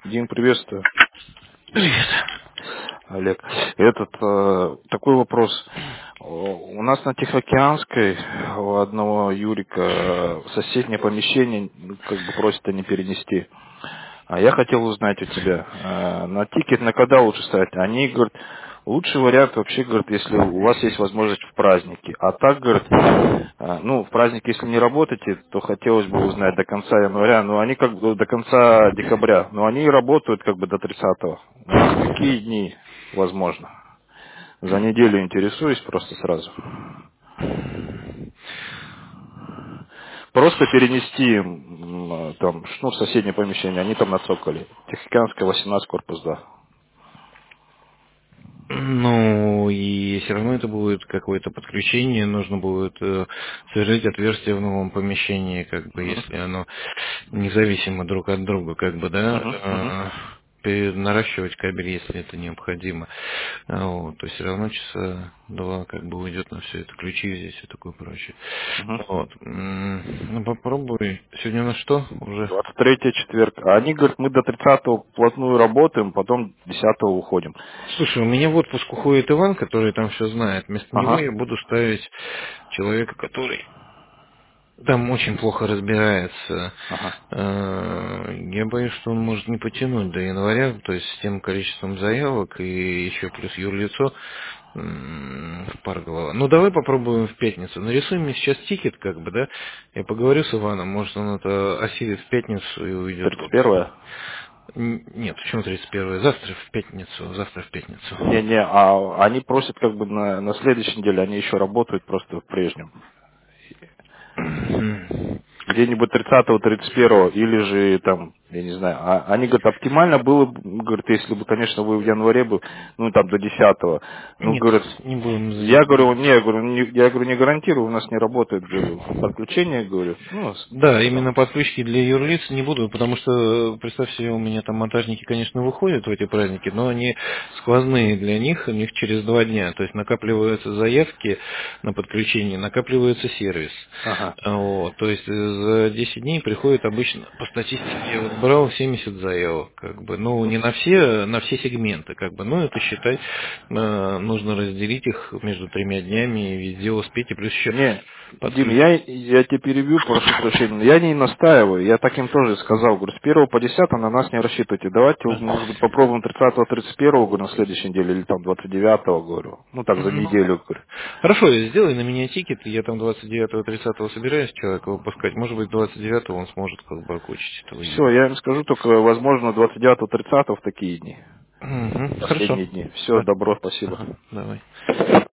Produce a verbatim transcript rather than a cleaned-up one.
Дим, приветствую. Привет. Олег. Этот э, такой вопрос. У нас на Тихоокеанской у одного Юрика э, соседнее помещение, ну, как бы просят они перенести. А я хотел узнать у тебя, э, на тикет на когда лучше ставить? Они говорят, лучший вариант вообще, говорят, если у вас есть возможность в праздники. А так, говорят, э, ну, в праздник, если не работаете, то хотелось бы узнать до конца января, но они как бы до конца декабря, но они работают как бы до тридцатого. У вас какие дни возможно? За неделю интересуюсь просто сразу. Просто перенести м, э, там, ну, в соседнее помещение, они там на цоколе. Тихоокеанская, восемнадцать, корпус два. Ну, и все равно это будет какое-то подключение, нужно будет э, сверлить отверстие в новом помещении, как бы, Мгм. если оно независимо друг от друга, как бы, да, Мгм. Мгм. э, пе- наращивать кабель, если это необходимо. А вот, то есть все равно часа два как бы уйдет на все это, ключи здесь и такое прочее. Мгм. Вот. М, Ну, попробуй. Сегодня на что уже? двадцать третьего четверг. А они говорят, мы до тридцатого плотную работаем, потом десятого уходим. Слушай, у меня в отпуск уходит Иван, который там все знает. Вместо него Ага. я буду ставить человека, который там очень плохо разбирается. Ага. Э, Я боюсь, что он может не потянуть до января, то есть с тем количеством заявок и еще плюс юрлицо м, в пар голова. Ну, давай попробуем в пятницу. Нарисуй мне сейчас тикет, как бы, да? Я поговорю с Иваном, может, он это осилит в пятницу и уйдет в тридцать отпуск. первое. Н- Нет, почему тридцать первое? Завтра в пятницу, завтра в пятницу. Не-не, а они просят как бы на, на следующей неделе, они еще работают просто в прежнем. Мгм. Где-нибудь тридцатого, тридцать первого, или же там, я не знаю, а, они говорят, оптимально было бы, говорят, если бы, конечно, вы в январе бы, ну там до десятого, ну, Нет, говорят, не будем я говорю, задерживать. не, я говорю, не, я говорю, не гарантирую, у нас не работает, говорю, подключение, говорю, ну, с- Да, там. именно подключки для юрлиц не буду, потому что, э, представь себе, у меня там монтажники, конечно, выходят в эти праздники, но они сквозные для них, у них через два дня, то есть накапливаются заявки на подключение, накапливается сервис. Ага. Вот, то есть э, за десять дней приходит обычно, по статистике, я вот брал семьдесят заявок, как бы, ну, Мгм. не на все, на все сегменты, как бы, ну, это считай, э, нужно разделить их между тремя днями и везде успеть, и плюс еще Не, Дим, подключить. я, я тебя перебью, прошу прощения, но я не настаиваю, я так им тоже сказал, говорю, с первого по десятое на нас не рассчитывайте, давайте, может быть, попробуем тридцатого, тридцать первого, говорю, на следующей неделе, или там двадцать девятого, говорю, ну так, за Ну, неделю, говорю. хорошо, сделай на меня тикет, я там двадцать девятого тридцатого собираюсь человека выпускать, может быть, двадцать девятого он сможет как бы окучить этого Все, Юру. я им скажу, только, возможно, двадцать девятого, тридцатого в такие дни, Угу, хорошо. последние дни. Все, Да. добро, спасибо. Ага, давай.